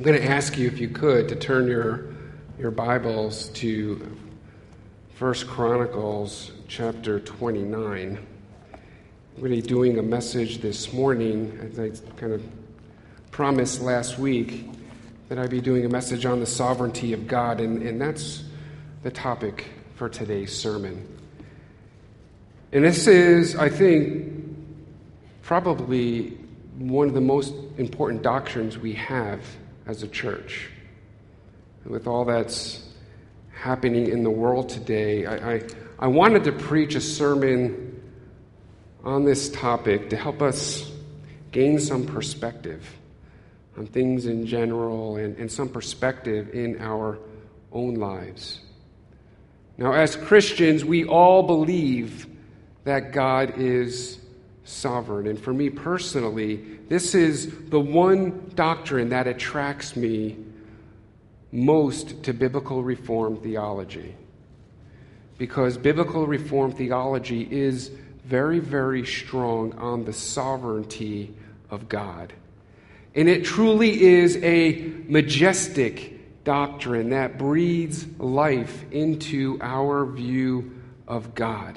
I'm going to ask you, if you could, to turn your Bibles to 1 Chronicles chapter 29. I'm really doing a message this morning, as I kind of promised last week, that I'd be doing a message on the sovereignty of God, and that's the topic for today's sermon. And this is, I think, probably one of the most important doctrines we have as a church. With all that's happening in the world today, I wanted to preach a sermon on this topic to help us gain some perspective on things in general and some perspective in our own lives. Now, as Christians, we all believe that God is sovereign. And for me personally, this is the one doctrine that attracts me most to biblical Reformed theology. Because biblical Reformed theology is very, very strong on the sovereignty of God. And it truly is a majestic doctrine that breathes life into our view of God.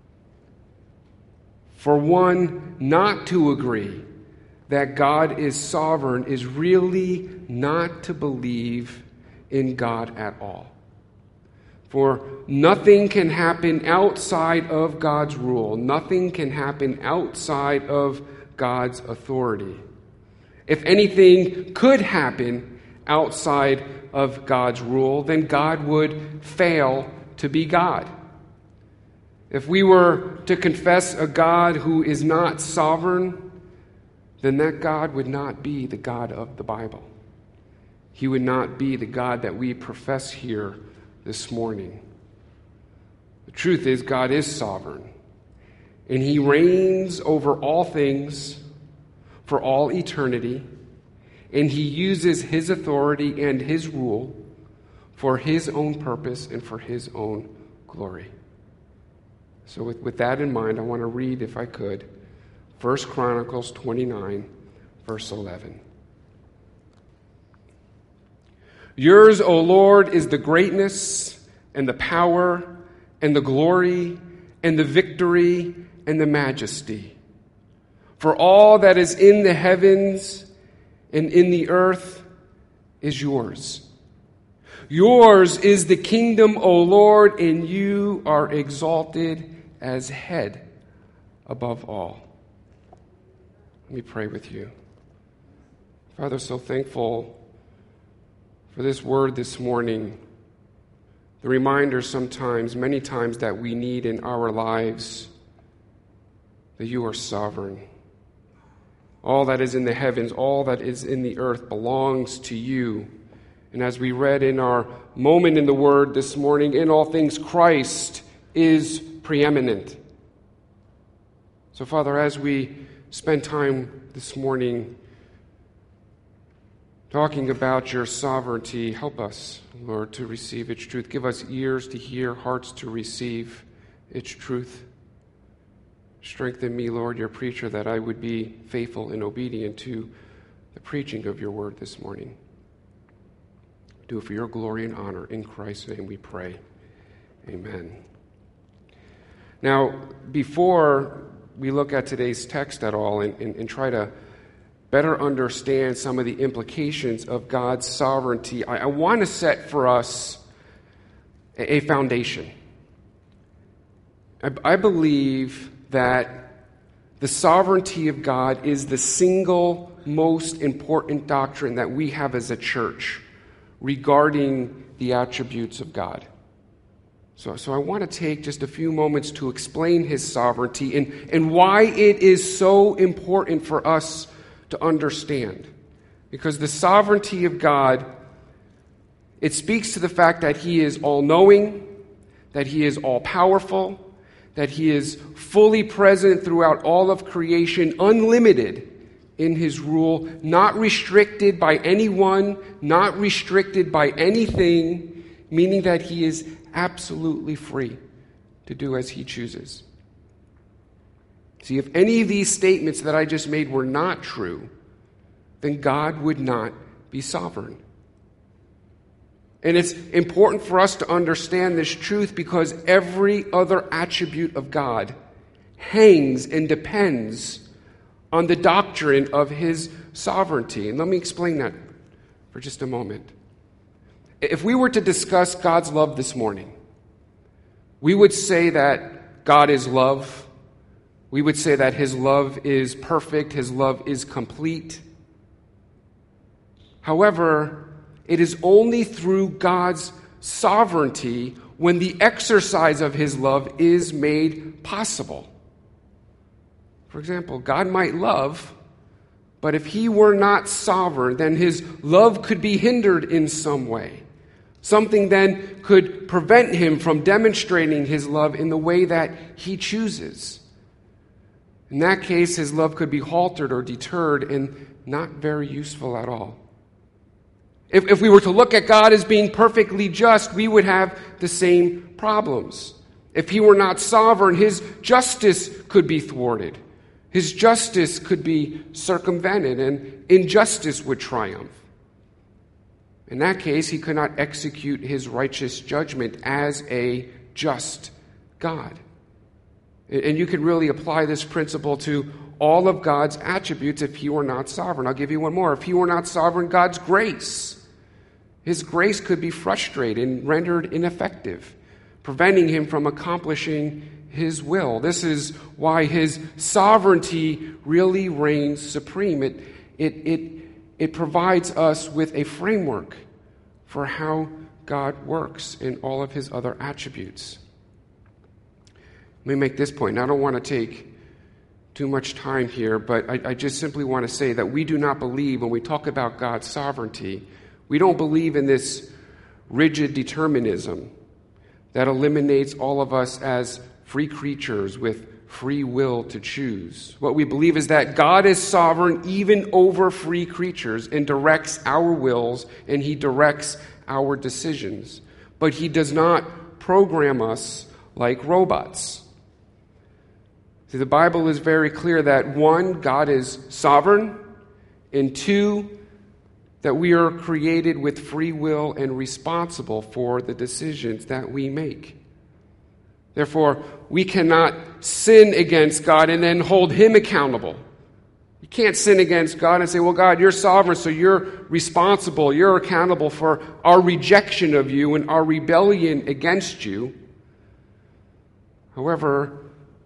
For one not to agree that God is sovereign is really not to believe in God at all. For nothing can happen outside of God's rule. Nothing can happen outside of God's authority. If anything could happen outside of God's rule, then God would fail to be God. If we were to confess a God who is not sovereign, then that God would not be the God of the Bible. He would not be the God that we profess here this morning. The truth is, God is sovereign, and He reigns over all things for all eternity, and He uses His authority and His rule for His own purpose and for His own glory. So with that in mind, I want to read, if I could, 1 Chronicles 29, verse 11. Yours, O Lord, is the greatness and the power and the glory and the victory and the majesty. For all that is in the heavens and in the earth is yours. Yours is the kingdom, O Lord, and you are exalted as head above all. Let me pray with you. Father, so thankful for this word this morning. The reminder sometimes, many times, that we need in our lives that you are sovereign. All that is in the heavens, all that is in the earth belongs to you. And as we read in our moment in the Word this morning, in all things Christ is preeminent. So, Father, as we spend time this morning talking about your sovereignty, help us, Lord, to receive its truth. Give us ears to hear, hearts to receive its truth. Strengthen me, Lord, your preacher, that I would be faithful and obedient to the preaching of your word this morning. Do it for your glory and honor. In Christ's name we pray. Amen. Now, before we look at today's text at all and try to better understand some of the implications of God's sovereignty, I want to set for us a foundation. I believe that the sovereignty of God is the single most important doctrine that we have as a church regarding the attributes of God. So I want to take just a few moments to explain his sovereignty and why it is so important for us to understand. Because the sovereignty of God, it speaks to the fact that he is all-knowing, that he is all-powerful, that he is fully present throughout all of creation, unlimited in his rule, not restricted by anyone, not restricted by anything, meaning that he is absolutely free to do as he chooses. See, if any of these statements that I just made were not true, then God would not be sovereign. And it's important for us to understand this truth because every other attribute of God hangs and depends on the doctrine of his sovereignty. And let me explain that for just a moment. If we were to discuss God's love this morning, we would say that God is love. We would say that his love is perfect, his love is complete. However, it is only through God's sovereignty when the exercise of his love is made possible. For example, God might love, but if he were not sovereign, then his love could be hindered in some way. Something then could prevent him from demonstrating his love in the way that he chooses. In that case, his love could be halted or deterred and not very useful at all. If we were to look at God as being perfectly just, we would have the same problems. If he were not sovereign, his justice could be thwarted. His justice could be circumvented, and injustice would triumph. In that case, he could not execute his righteous judgment as a just God. And you could really apply this principle to all of God's attributes if he were not sovereign. I'll give you one more. If he were not sovereign, God's grace. His grace could be frustrated and rendered ineffective, preventing him from accomplishing his will. This is why his sovereignty really reigns supreme. It provides us with a framework for how God works in all of his other attributes. Let me make this point. I don't want to take too much time here, but I just simply want to say that we do not believe when we talk about God's sovereignty, we don't believe in this rigid determinism that eliminates all of us as free creatures with free will to choose. What we believe is that God is sovereign even over free creatures and directs our wills and he directs our decisions. But he does not program us like robots. See, the Bible is very clear that one, God is sovereign, and two, that we are created with free will and responsible for the decisions that we make. Therefore, we cannot sin against God and then hold him accountable. You can't sin against God and say, well, God, you're sovereign, so you're responsible, you're accountable for our rejection of you and our rebellion against you. However,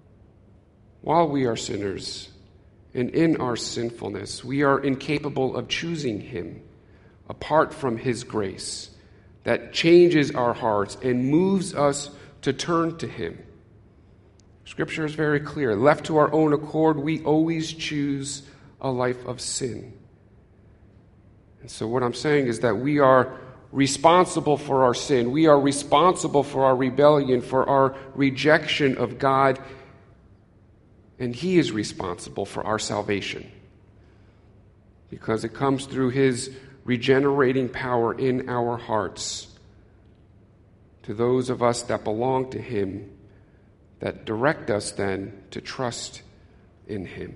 while we are sinners and in our sinfulness, we are incapable of choosing him apart from his grace that changes our hearts and moves us to turn to him. Scripture is very clear. Left to our own accord, we always choose a life of sin. And so what I'm saying is that we are responsible for our sin. We are responsible for our rebellion, for our rejection of God, and he is responsible for our salvation because it comes through his regenerating power in our hearts to those of us that belong to him, that direct us then to trust in him.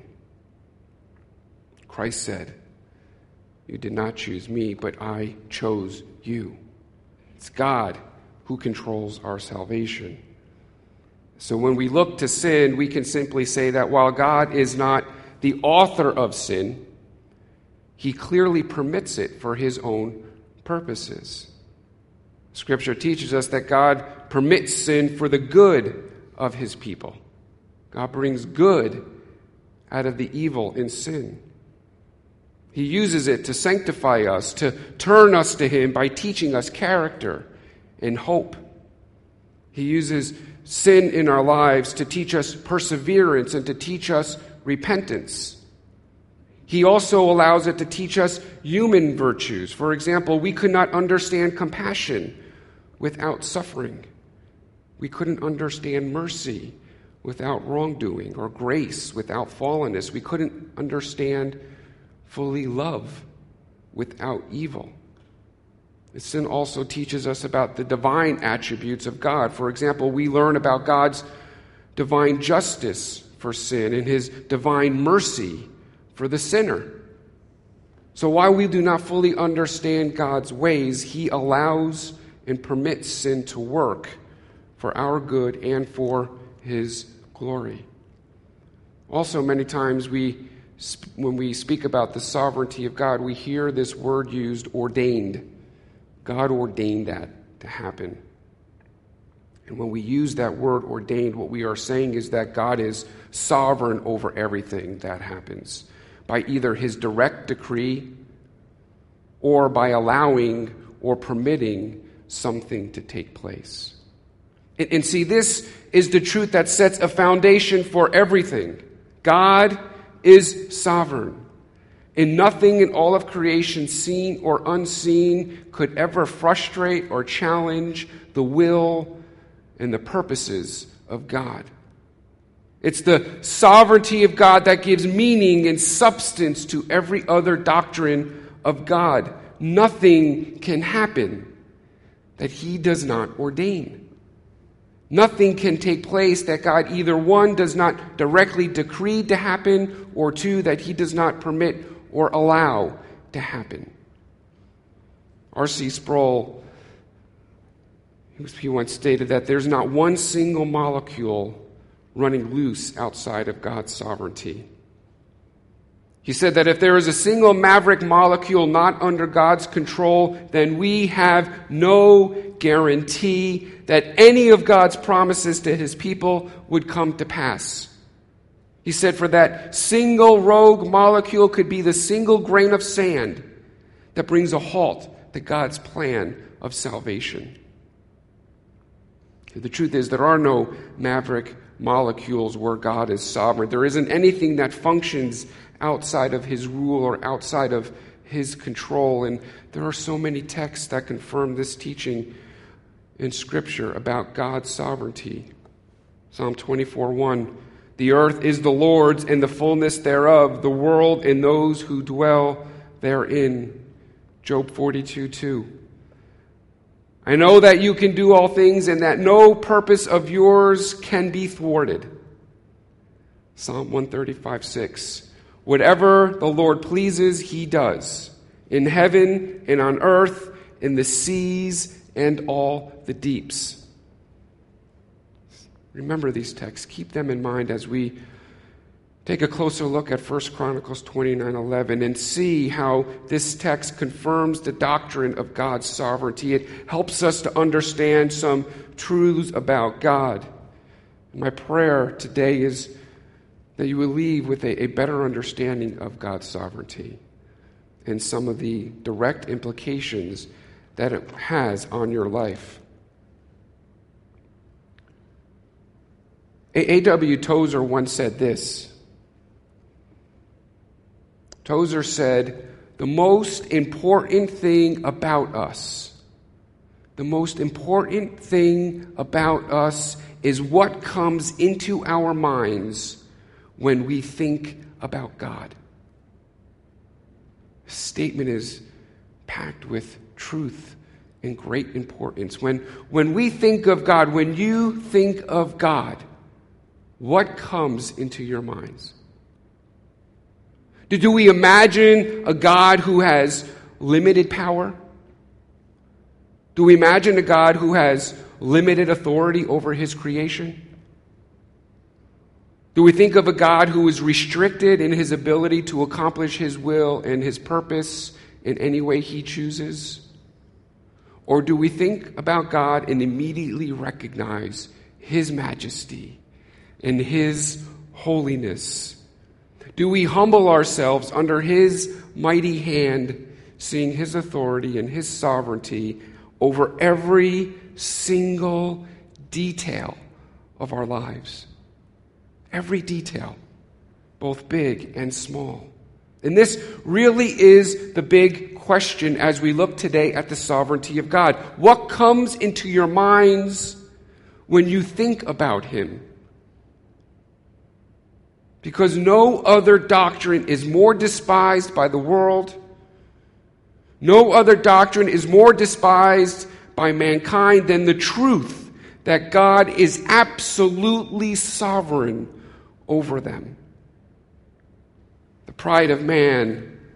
Christ said, "You did not choose me, but I chose you." It's God who controls our salvation. So when we look to sin, we can simply say that while God is not the author of sin, he clearly permits it for his own purposes. Scripture teaches us that God permits sin for the good of his people. God brings good out of the evil in sin. He uses it to sanctify us, to turn us to him by teaching us character and hope. He uses sin in our lives to teach us perseverance and to teach us repentance. He also allows it to teach us human virtues. For example, we could not understand compassion without suffering. We couldn't understand mercy without wrongdoing, or grace without fallenness. We couldn't understand fully love without evil. Sin also teaches us about the divine attributes of God. For example, we learn about God's divine justice for sin and his divine mercy for the sinner. So while we do not fully understand God's ways, he allows and permits sin to work for our good and for his glory. Also, many times when we speak about the sovereignty of God, we hear this word used, ordained. God ordained that to happen. And when we use that word ordained, what we are saying is that God is sovereign over everything that happens, by either his direct decree or by allowing or permitting something to take place. And see, this is the truth that sets a foundation for everything. God is sovereign. And nothing in all of creation, seen or unseen, could ever frustrate or challenge the will and the purposes of God. It's the sovereignty of God that gives meaning and substance to every other doctrine of God. Nothing can happen that he does not ordain. Nothing can take place that God either, one, does not directly decree to happen, or two, that he does not permit or allow to happen. R.C. Sproul, he once stated that there's not one single molecule running loose outside of God's sovereignty. He said that if there is a single maverick molecule not under God's control, then we have no guarantee that any of God's promises to his people would come to pass. He said, for that single rogue molecule could be the single grain of sand that brings a halt to God's plan of salvation. The truth is, there are no maverick molecules where God is sovereign. There isn't anything that functions outside of his rule or outside of his control. And there are so many texts that confirm this teaching in Scripture about God's sovereignty. Psalm 24:1, the earth is the Lord's and the fullness thereof, the world and those who dwell therein. Job 42:2. I know that you can do all things and that no purpose of yours can be thwarted. Psalm 135:6. Whatever the Lord pleases, he does, in heaven and on earth, in the seas and all the deeps. Remember these texts. Keep them in mind as we take a closer look at 1 Chronicles 29:11 and see how this text confirms the doctrine of God's sovereignty. It helps us to understand some truths about God. My prayer today is that you will leave with a better understanding of God's sovereignty and some of the direct implications that it has on your life. A.W. Tozer once said this. Tozer said, the most important thing about us is what comes into our minds when we think about God. This statement is packed with truth and great importance. When we think of God, when you think of God, what comes into your minds? Do we imagine a God who has limited power? Do we imagine a God who has limited authority over his creation? Do we think of a God who is restricted in his ability to accomplish his will and his purpose in any way he chooses? Or do we think about God and immediately recognize his majesty and his holiness? Do we humble ourselves under his mighty hand, seeing his authority and his sovereignty over every single detail of our lives? Every detail, both big and small. And this really is the big question as we look today at the sovereignty of God. What comes into your minds when you think about him? Because no other doctrine is more despised by the world. No other doctrine is more despised by mankind than the truth that God is absolutely sovereign over them. The pride of man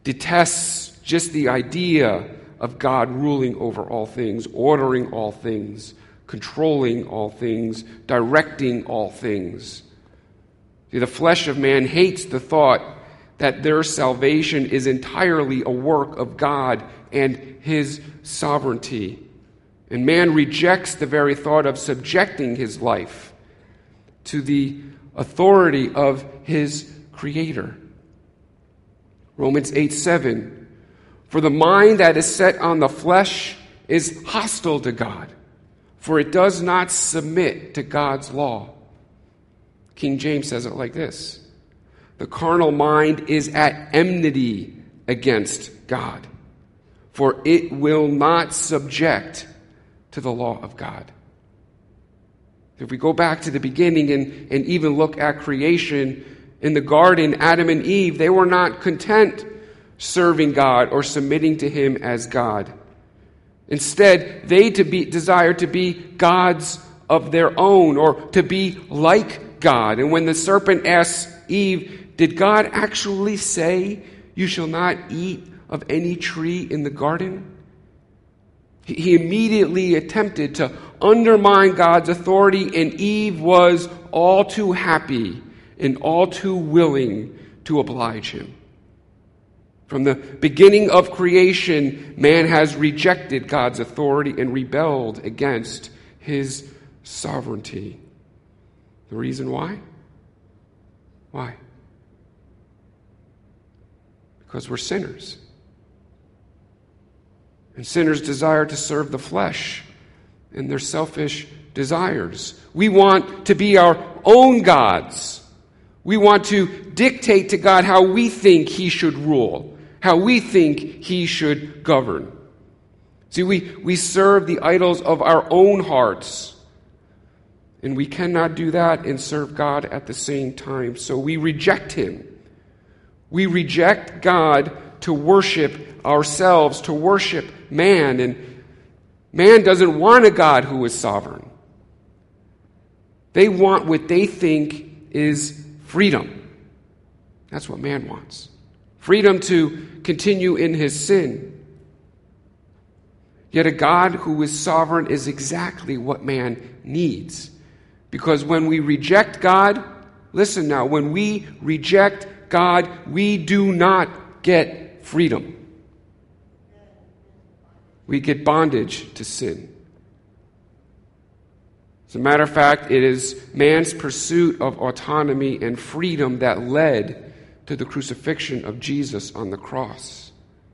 detests just the idea of God ruling over all things, ordering all things, controlling all things, directing all things. See, the flesh of man hates the thought that their salvation is entirely a work of God and His sovereignty. And man rejects the very thought of subjecting his life to the authority of his Creator. Romans 8:7, for the mind that is set on the flesh is hostile to God, for it does not submit to God's law. King James says it like this, the carnal mind is at enmity against God, for it will not subject to the law of God. If we go back to the beginning and even look at creation, in the garden, Adam and Eve, they were not content serving God or submitting to Him as God. Instead, they desired to be gods of their own or to be like God. And when the serpent asked Eve, did God actually say, you shall not eat of any tree in the garden? He immediately attempted to undermine God's authority, and Eve was all too happy and all too willing to oblige him. From the beginning of creation, man has rejected God's authority and rebelled against His sovereignty. The reason why? Why? Because we're sinners. And sinners desire to serve the flesh and their selfish desires. We want to be our own gods. We want to dictate to God how we think He should rule, how we think He should govern. See, we serve the idols of our own hearts, and we cannot do that and serve God at the same time. So we reject Him. We reject God to worship ourselves, to worship man, and man doesn't want a God who is sovereign. They want what they think is freedom. That's what man wants. Freedom to continue in his sin. Yet a God who is sovereign is exactly what man needs. Because when we reject God, listen now, when we reject God, we do not get freedom. We get bondage to sin. As a matter of fact, it is man's pursuit of autonomy and freedom that led to the crucifixion of Jesus on the cross.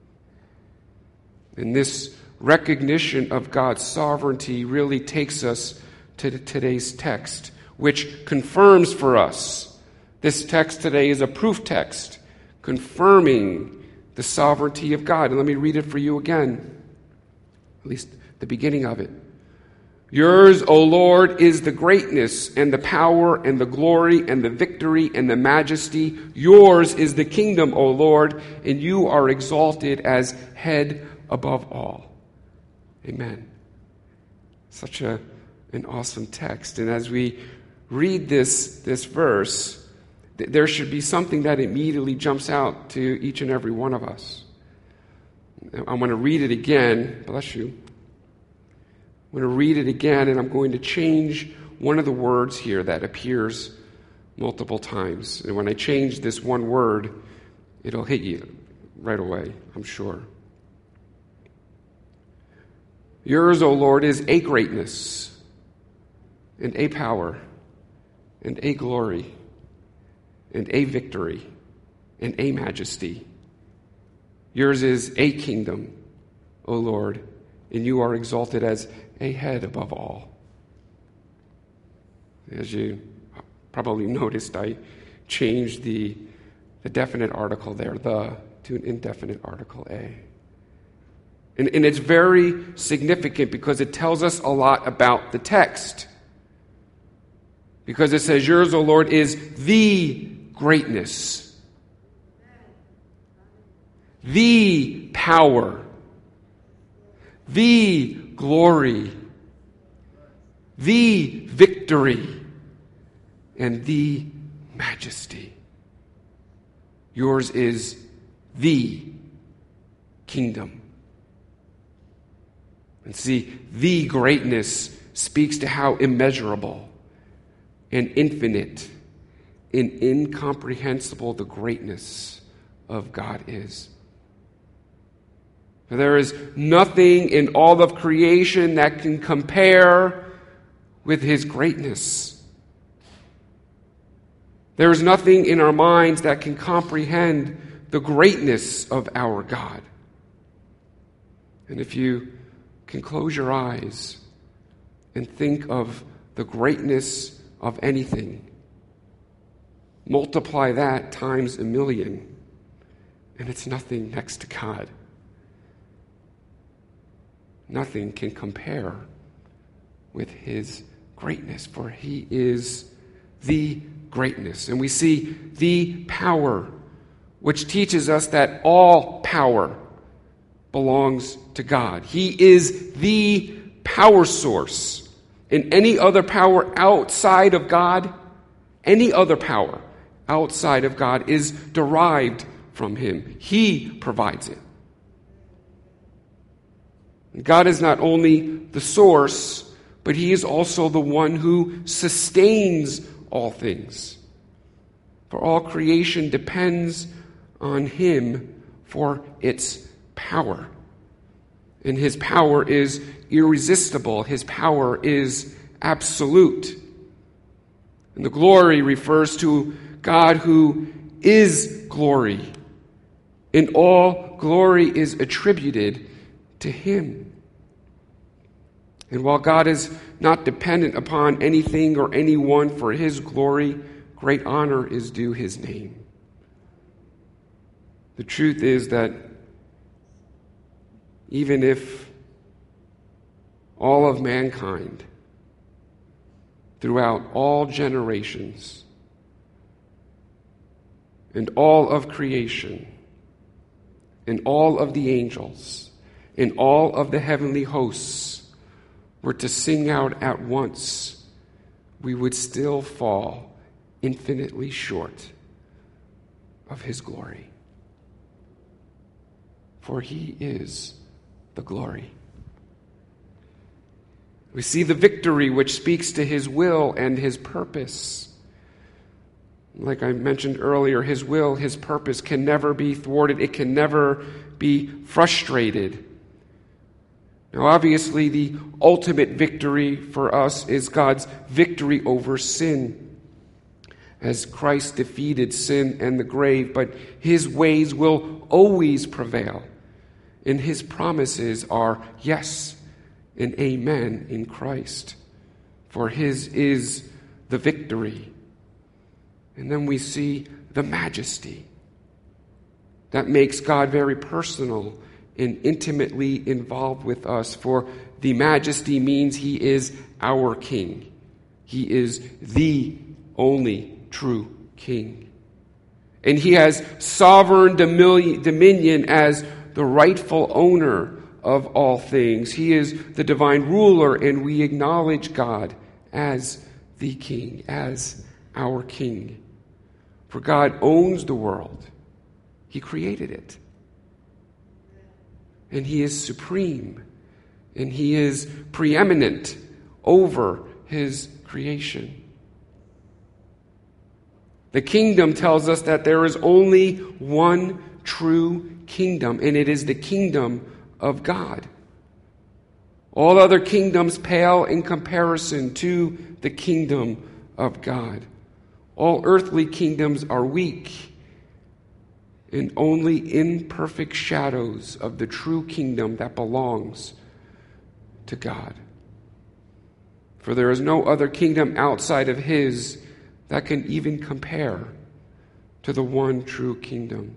And this recognition of God's sovereignty really takes us to today's text, which confirms for us. This text today is a proof text confirming the sovereignty of God. And let me read it for you again, at least the beginning of it. Yours, O Lord, is the greatness and the power and the glory and the victory and the majesty. Yours is the kingdom, O Lord, and you are exalted as head above all. Amen. Such an awesome text. And as we read this verse, there should be something that immediately jumps out to each and every one of us. I'm going to read it again. Bless you. I'm going to read it again, and I'm going to change one of the words here that appears multiple times. And when I change this one word, it'll hit you right away, I'm sure. Yours, O Lord, is a greatness, and a power, and a glory, and a victory, and a majesty. Yours is a kingdom, O Lord, and you are exalted as a head above all. As you probably noticed, I changed the definite article there, the, to an indefinite article, a. And it's very significant because it tells us a lot about the text. Because it says, yours, O Lord, is the greatness, the power, the glory, the victory, and the majesty. Yours is the kingdom. And see, the greatness speaks to how immeasurable and infinite and incomprehensible the greatness of God is. For there is nothing in all of creation that can compare with his greatness. There is nothing in our minds that can comprehend the greatness of our God. And if you can close your eyes and think of the greatness of anything, multiply that times 1,000,000, and it's nothing next to God. Nothing can compare with his greatness, for he is the greatness. And we see the power, which teaches us that all power belongs to God. He is the power source. And any other power outside of God, any other power outside of God is derived from him. He provides it. God is not only the source, but he is also the one who sustains all things. For all creation depends on him for its power. And his power is irresistible. His power is absolute. And the glory refers to God who is glory. And all glory is attributed to him. And while God is not dependent upon anything or anyone for his glory, great honor is due his name. The truth is that even if all of mankind, throughout all generations, and all of creation, and all of the angels, and all of the heavenly hosts were to sing out at once, we would still fall infinitely short of his glory. For he is the glory. We see the victory which speaks to his will and his purpose. Like I mentioned earlier, his will, his purpose can never be thwarted. It can never be frustrated. Now, obviously, the ultimate victory for us is God's victory over sin, as Christ defeated sin and the grave, but his ways will always prevail, and his promises are yes and amen in Christ, for his is the victory. And then we see the majesty that makes God very personal and intimately involved with us, for the majesty means he is our king. He is the only true king. And he has sovereign dominion as the rightful owner of all things. He is the divine ruler, and we acknowledge God as the king, as our king. For God owns the world. He created it. And he is supreme, and he is preeminent over his creation. The kingdom tells us that there is only one true kingdom, and it is the kingdom of God. All other kingdoms pale in comparison to the kingdom of God. All earthly kingdoms are weak and only imperfect shadows of the true kingdom that belongs to God. For there is no other kingdom outside of his that can even compare to the one true kingdom.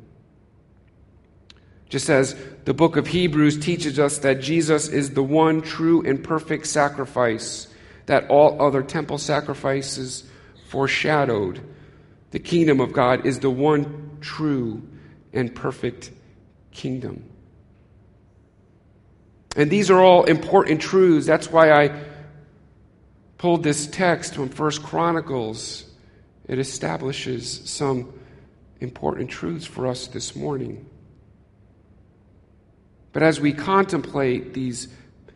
Just as the book of Hebrews teaches us that Jesus is the one true and perfect sacrifice, that all other temple sacrifices foreshadowed, the kingdom of God is the one true and perfect kingdom. And these are all important truths. That's why I pulled this text from 1 Chronicles. It establishes some important truths for us this morning. But as we contemplate these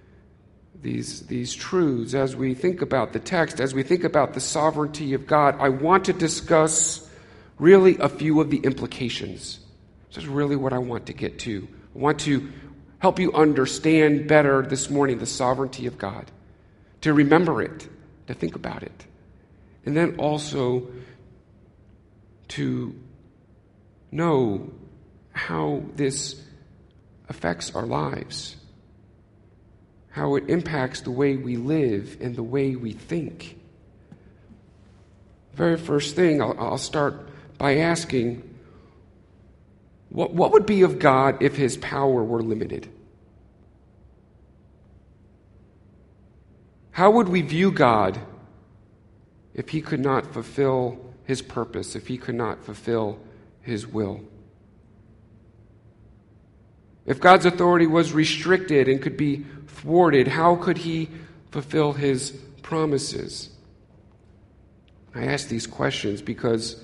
truths, as we think about the text, as we think about the sovereignty of God, I want to discuss really a few of the implications. This is really what I want to get to. I want to help you understand better this morning the sovereignty of God, to remember it, to think about it, and then also to know how this affects our lives, how it impacts the way we live and the way we think. Very first thing, I'll start by asking, what would be of God if his power were limited? How would we view God if he could not fulfill his purpose, if he could not fulfill his will? If God's authority was restricted and could be thwarted, how could he fulfill his promises? I ask these questions because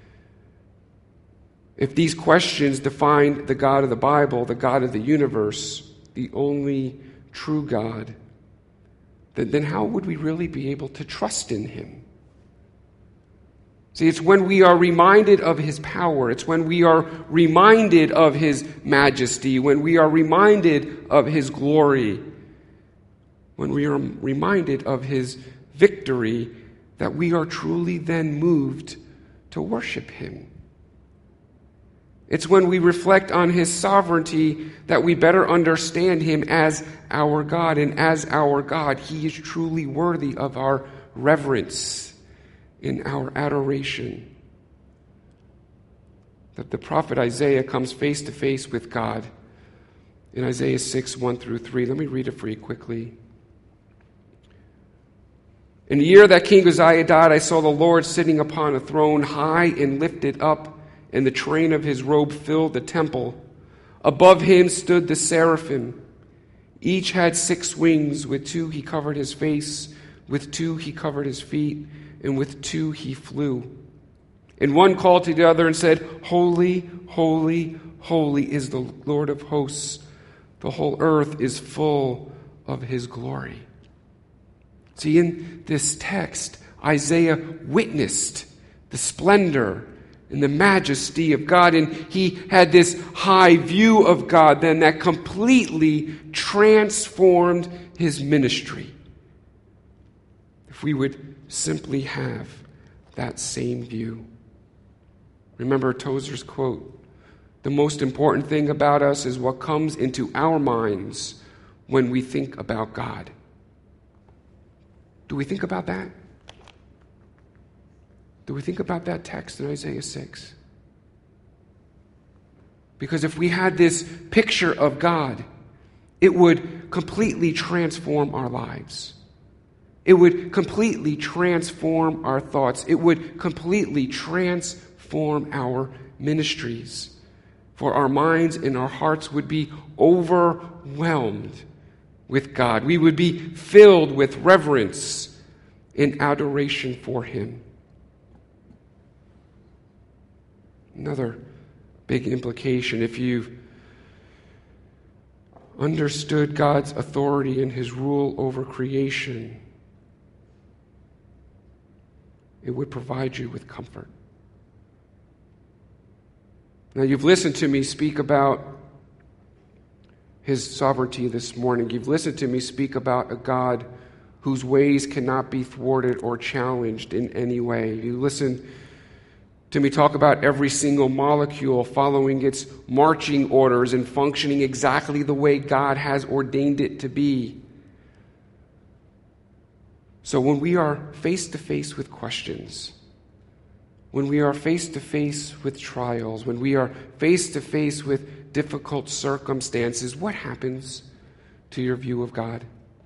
if these questions define the God of the Bible, the God of the universe, the only true God, then how would we really be able to trust in him? See, it's when we are reminded of his power, it's when we are reminded of his majesty, when we are reminded of his glory, when we are reminded of his victory, that we are truly then moved to worship him. It's when we reflect on his sovereignty that we better understand him as our God. And as our God, he is truly worthy of our reverence, in our adoration. That the prophet Isaiah comes face to face with God in Isaiah 6, 1 through 3. Let me read it for you quickly. In the year that King Uzziah died, I saw the Lord sitting upon a throne, high and lifted up, and the train of his robe filled the temple. Above him stood the seraphim. Each had 6 wings. With 2 he covered his face, with 2 he covered his feet, and with 2 he flew. And one called to the other and said, Holy, holy, holy is the Lord of hosts. The whole earth is full of his glory. See, in this text, Isaiah witnessed the splendor and the majesty of God, and he had this high view of God then that completely transformed his ministry. If we would simply have that same view. Remember Tozer's quote, the most important thing about us is what comes into our minds when we think about God. Do we think about that? Do we think about that text in Isaiah 6? Because if we had this picture of God, it would completely transform our lives. It would completely transform our thoughts. It would completely transform our ministries. For our minds and our hearts would be overwhelmed with God. We would be filled with reverence and adoration for him. Another big implication, if you've understood God's authority and his rule over creation, it would provide you with comfort. Now, you've listened to me speak about his sovereignty this morning. You've listened to me speak about a God whose ways cannot be thwarted or challenged in any way. You listen to me talk about every single molecule following its marching orders and functioning exactly the way God has ordained it to be. So when we are face to face with questions, when we are face to face with trials, when we are face to face with difficult circumstances, what happens to your view of God?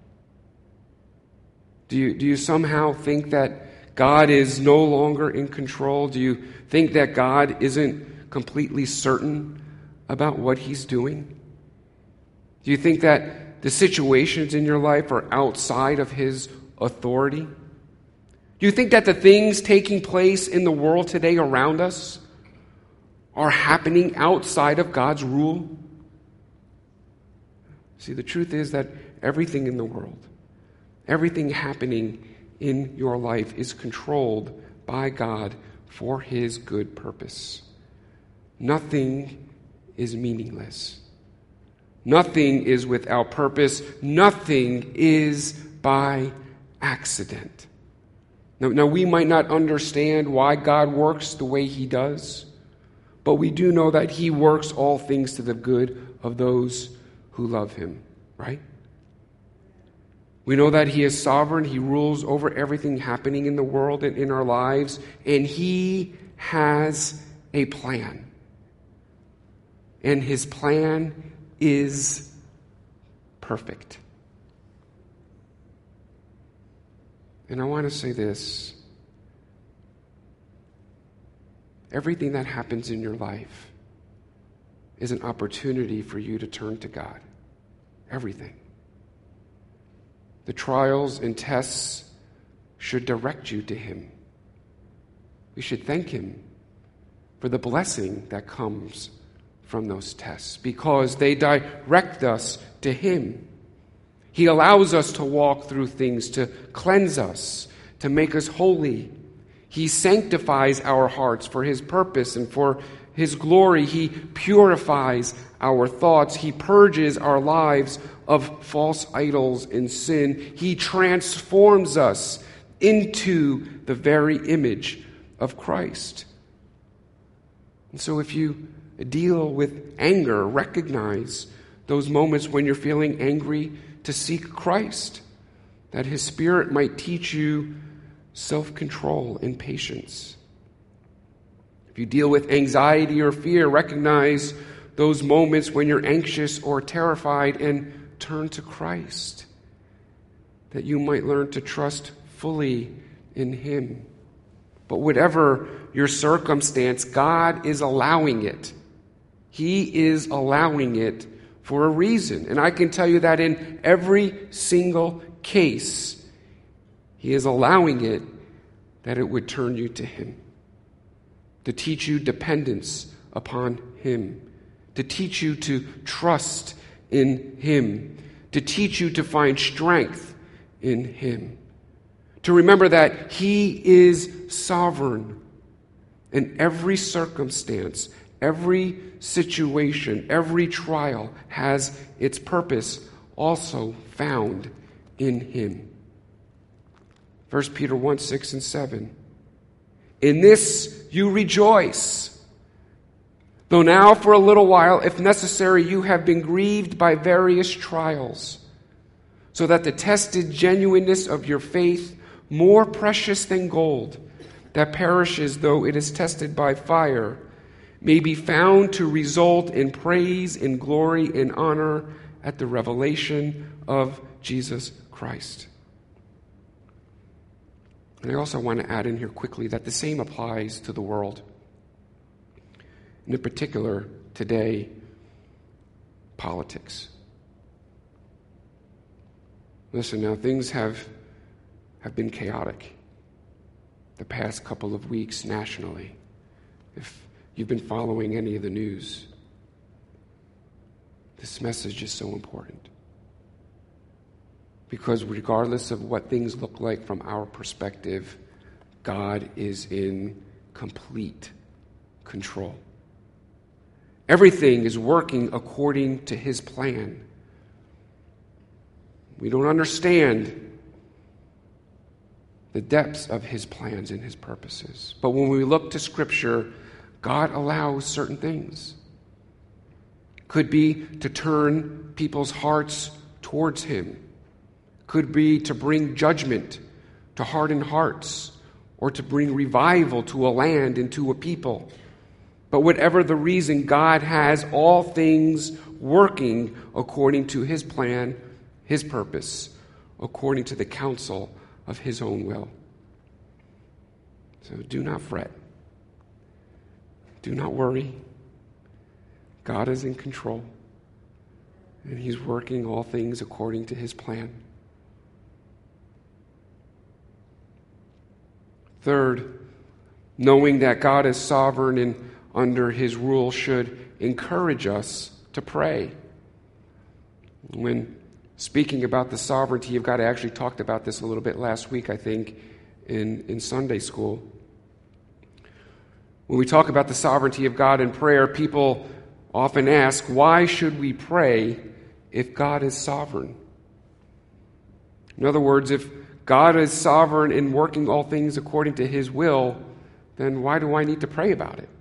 Do you somehow think that God is no longer in control? Do you think that God isn't completely certain about what he's doing? Do you think that the situations in your life are outside of his authority? Do you think that the things taking place in the world today around us are happening outside of God's rule? See, the truth is that everything in the world, everything happening in your life is controlled by God for His good purpose. Nothing is meaningless. Nothing is without purpose. Nothing is by accident. Now, we might not understand why God works the way He does, but we do know that He works all things to the good of those who love Him, right? We know that He is sovereign. He rules over everything happening in the world and in our lives, and He has a plan. And His plan is perfect. And I want to say this. Everything that happens in your life is an opportunity for you to turn to God. Everything. The trials and tests should direct you to Him. We should thank Him for the blessing that comes from those tests because they direct us to Him. He allows us to walk through things, to cleanse us, to make us holy. He sanctifies our hearts for His purpose and for His glory. He purifies our thoughts. He purges our lives of false idols and sin. He transforms us into the very image of Christ. And so if you deal with anger, recognize those moments when you're feeling angry to seek Christ, that His Spirit might teach you self-control and patience. If you deal with anxiety or fear, recognize those moments when you're anxious or terrified and turn to Christ, that you might learn to trust fully in Him. But whatever your circumstance, God is allowing it. He is allowing it for a reason. And I can tell you that in every single case, He is allowing it that it would turn you to Him, to teach you dependence upon Him, to teach you to trust in Him, to teach you to find strength in Him, to remember that He is sovereign in every circumstance, every situation, every trial has its purpose also found in Him. 1 Peter 1, 6 and 7. In this you rejoice, though now for a little while, if necessary, you have been grieved by various trials, so that the tested genuineness of your faith, more precious than gold, that perishes though it is tested by fire, may be found to result in praise and glory and honor at the revelation of Jesus Christ. And I also want to add in here quickly that the same applies to the world. And in particular, today, politics. Listen now, things have been chaotic the past couple of weeks nationally. If you've been following any of the news, this message is so important. Because regardless of what things look like from our perspective, God is in complete control. Everything is working according to His plan. We don't understand the depths of His plans and His purposes. But when we look to Scripture, God allows certain things. Could be to turn people's hearts towards Him. Could be to bring judgment to hardened hearts, or to bring revival to a land and to a people. But whatever the reason, God has all things working according to His plan, His purpose, according to the counsel of His own will. So do not fret. Do not worry. God is in control, and He's working all things according to His plan. Third, knowing that God is sovereign and under His rule should encourage us to pray. When speaking about the sovereignty of God, I actually talked about this a little bit last week, I think, in Sunday school. When we talk about the sovereignty of God in prayer, people often ask, why should we pray if God is sovereign? In other words, if God is sovereign in working all things according to his will, then why do I need to pray about it?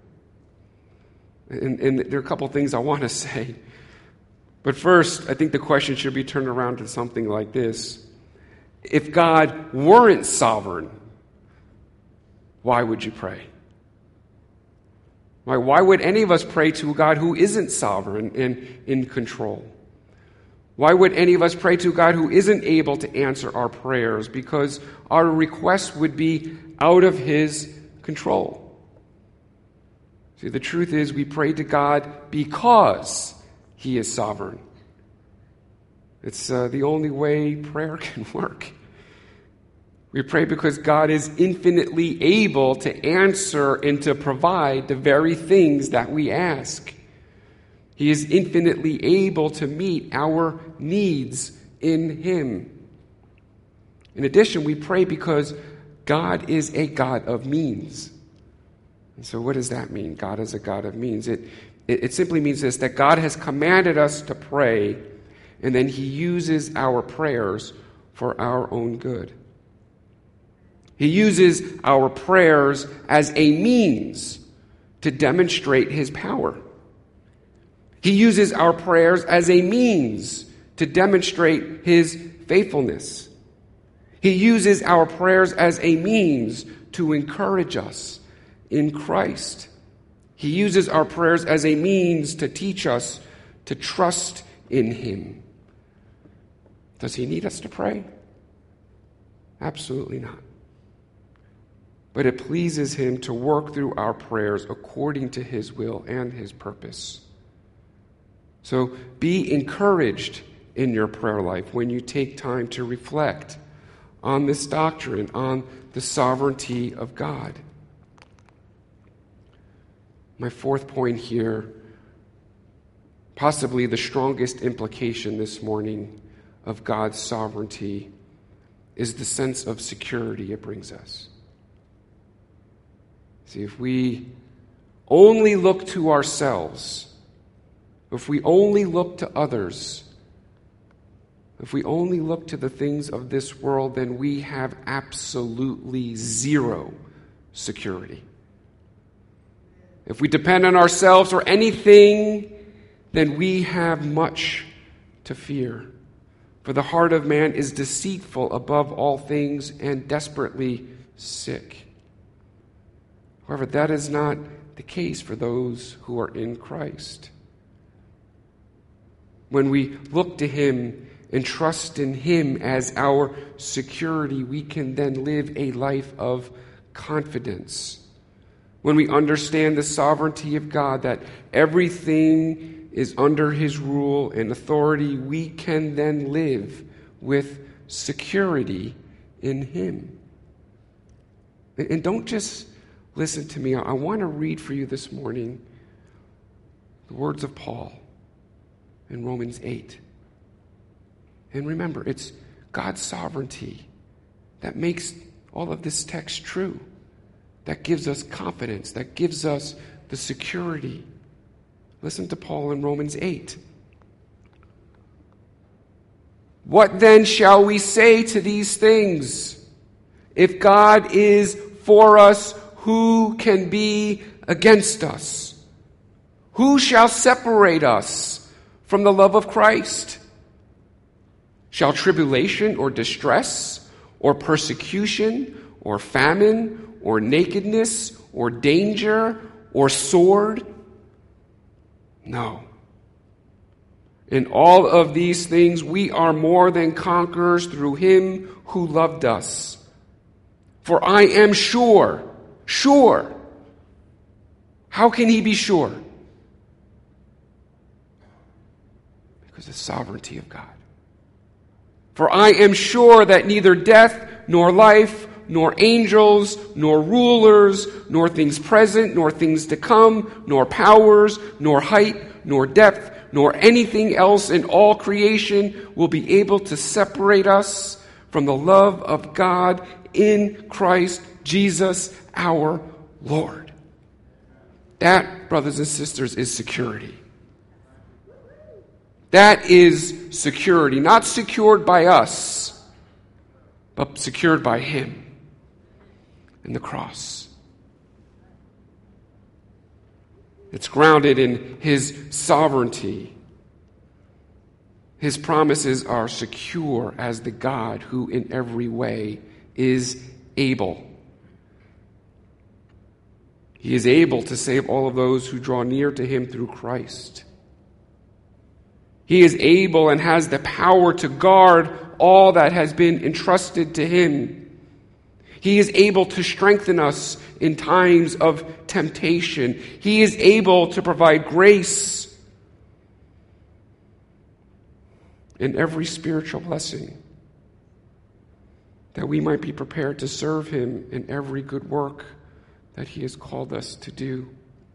And there are a couple things I want to say. But first, I think the question should be turned around to something like this. If God weren't sovereign, why would you pray? Why would any of us pray to a God who isn't sovereign and in control? Why would any of us pray to a God who isn't able to answer our prayers? Because our requests would be out of his control. See, the truth is we pray to God because he is sovereign. It's the only way prayer can work. We pray because God is infinitely able to answer and to provide the very things that we ask. He is infinitely able to meet our needs in him. In addition, we pray because God is a God of means. And so what does that mean? God is a God of means. It simply means this, that God has commanded us to pray, and then he uses our prayers for our own good. He uses our prayers as a means to demonstrate his power. He uses our prayers as a means to demonstrate his faithfulness. He uses our prayers as a means to encourage us in Christ. He uses our prayers as a means to teach us to trust in him. Does he need us to pray? Absolutely not. But it pleases him to work through our prayers according to his will and his purpose. So be encouraged in your prayer life when you take time to reflect on this doctrine, on the sovereignty of God. My fourth point here, possibly the strongest implication this morning of God's sovereignty, is the sense of security it brings us. See, if we only look to ourselves, if we only look to others, if we only look to the things of this world, then we have absolutely zero security. If we depend on ourselves or anything, then we have much to fear. For the heart of man is deceitful above all things and desperately sick. However, that is not the case for those who are in Christ. When we look to him and trust in him as our security, we can then live a life of confidence. When we understand the sovereignty of God, that everything is under his rule and authority, we can then live with security in him. And don't just listen to me. I want to read for you this morning the words of Paul in Romans 8. And remember, it's God's sovereignty that makes all of this text true, that gives us confidence, that gives us the security. Listen to Paul in Romans 8. What then shall we say to these things? If God is for us, who can be against us? Who shall separate us from the love of Christ? Shall tribulation or distress or persecution or famine or nakedness or danger or sword? No. In all of these things we are more than conquerors through him who loved us. For I am sure. How can he be sure? Because of the sovereignty of God. For I am sure that neither death, nor life, nor angels, nor rulers, nor things present, nor things to come, nor powers, nor height, nor depth, nor anything else in all creation will be able to separate us from the love of God in Christ Jesus our Lord. That, brothers and sisters, is security. That is security, not secured by us, but secured by Him and the cross. It's grounded in His sovereignty. His promises are secure as the God who in every way is able. He is able to save all of those who draw near to Him through Christ. He is able and has the power to guard all that has been entrusted to Him. He is able to strengthen us in times of temptation. He is able to provide grace in every spiritual blessing, that we might be prepared to serve Him in every good work that He has called us to do.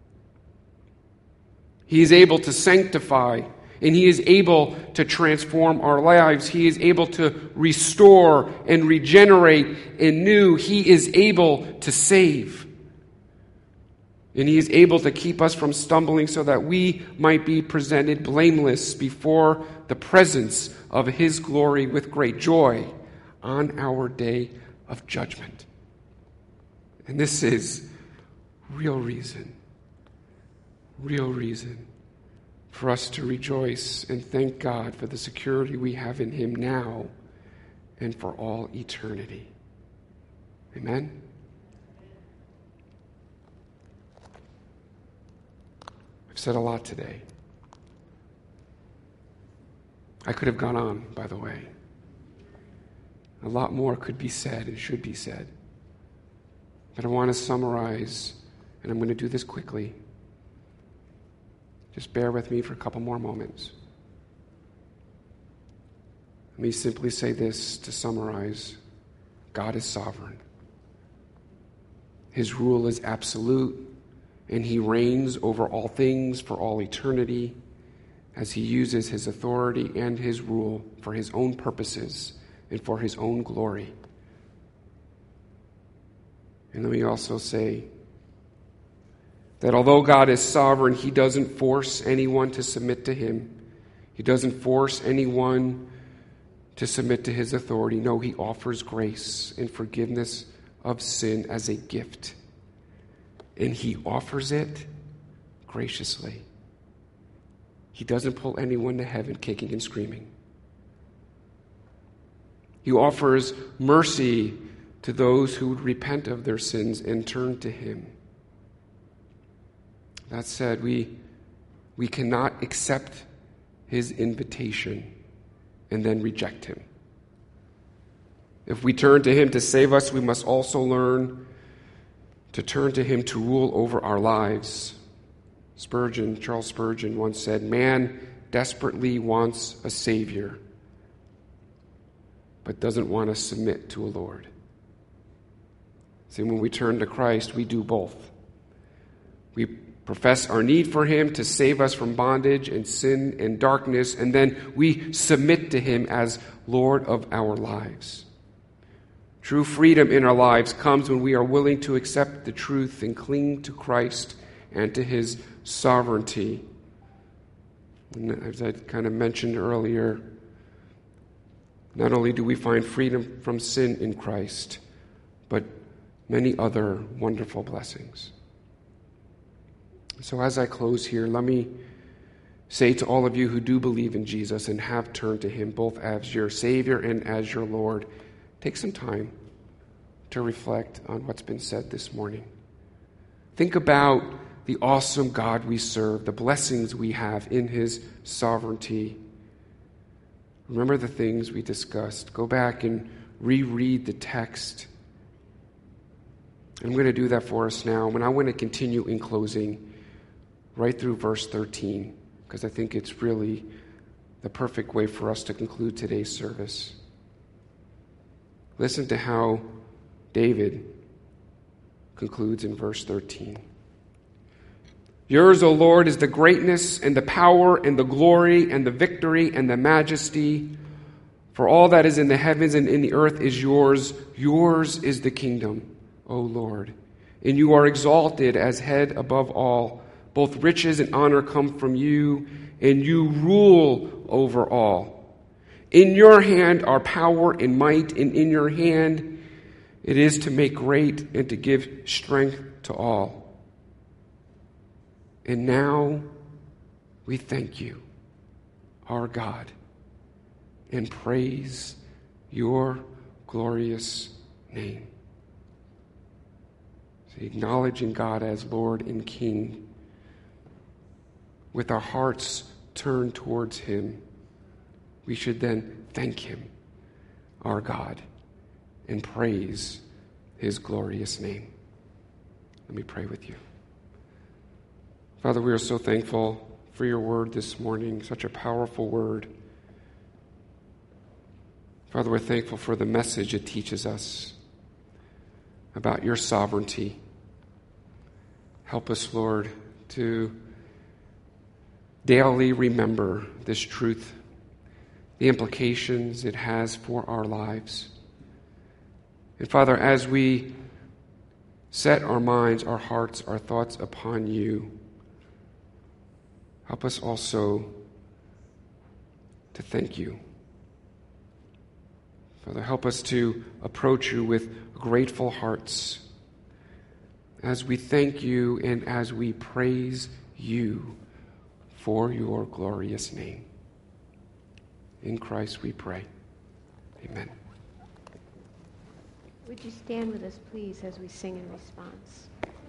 He is able to sanctify, and He is able to transform our lives. He is able to restore and regenerate anew. He is able to save. And He is able to keep us from stumbling so that we might be presented blameless before the presence of His glory with great joy on our day of judgment. And this is real reason for us to rejoice and thank God for the security we have in Him now and for all eternity. Amen? I've said a lot today. I could have gone on, by the way. A lot more could be said and should be said. But I want to summarize, and I'm going to do this quickly. Just bear with me for a couple more moments. Let me simply say this to summarize. God is sovereign. His rule is absolute, and He reigns over all things for all eternity as He uses His authority and His rule for His own purposes and for His own glory. And let me also say that although God is sovereign, He doesn't force anyone to submit to Him. He doesn't force anyone to submit to His authority. No, He offers grace and forgiveness of sin as a gift. And He offers it graciously. He doesn't pull anyone to heaven kicking and screaming. He offers mercy to those who would repent of their sins and turn to Him. That said, we cannot accept His invitation and then reject Him. If we turn to Him to save us, we must also learn to turn to Him to rule over our lives. Charles Spurgeon once said, "Man desperately wants a Savior, but doesn't want to submit to a Lord." See, when we turn to Christ, we do both. We profess our need for Him to save us from bondage and sin and darkness, and then we submit to Him as Lord of our lives. True freedom in our lives comes when we are willing to accept the truth and cling to Christ and to His sovereignty. And as I kind of mentioned earlier, not only do we find freedom from sin in Christ, but many other wonderful blessings. So as I close here, let me say to all of you who do believe in Jesus and have turned to Him both as your Savior and as your Lord, take some time to reflect on what's been said this morning. Think about the awesome God we serve, the blessings we have in His sovereignty. Remember the things we discussed. Go back and reread the text. I'm going to do that for us now, and I want to continue in closing right through verse 13, because I think it's really the perfect way for us to conclude today's service. Listen to how David concludes in verse 13. Yours, O Lord, is the greatness and the power and the glory and the victory and the majesty. For all that is in the heavens and in the earth is yours. Yours is the kingdom, O Lord. And you are exalted as head above all. Both riches and honor come from you, and you rule over all. In your hand are power and might, and in your hand it is to make great and to give strength to all. And now we thank you, our God, and praise your glorious name. So acknowledging God as Lord and King, with our hearts turned towards him, we should then thank him, our God, and praise his glorious name. Let me pray with you. Father, we are so thankful for your word this morning, such a powerful word. Father, we're thankful for the message it teaches us about your sovereignty. Help us, Lord, to daily remember this truth, the implications it has for our lives. And Father, as we set our minds, our hearts, our thoughts upon you, help us also to thank you. Father, help us to approach you with grateful hearts as we thank you and as we praise you for your glorious name. In Christ we pray. Amen. Would you stand with us, please, as we sing in response?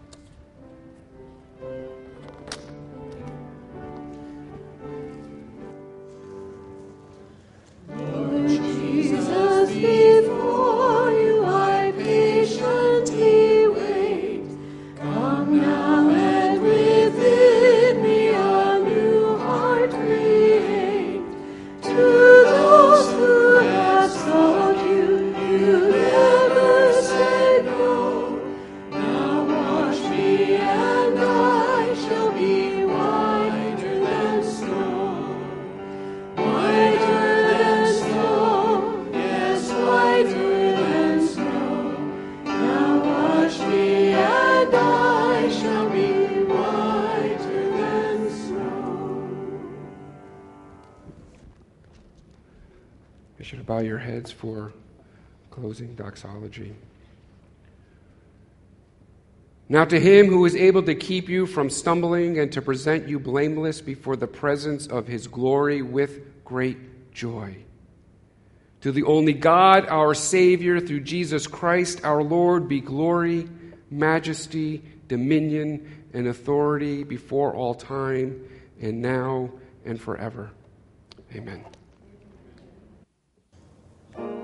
Lord Jesus, before you I patiently wait. Come now and within me a new heart create. To those who have sought you, you never said no. Now wash me and I shall be whiter than snow. Whiter than snow, yes, whiter than snow. Now wash me and I shall be whiter than snow. You should bow your heads for closing doxology. Now to him who is able to keep you from stumbling and to present you blameless before the presence of his glory with great joy. To the only God, our Savior, through Jesus Christ our Lord, be glory, majesty, dominion, and authority before all time, and now and forever. Amen.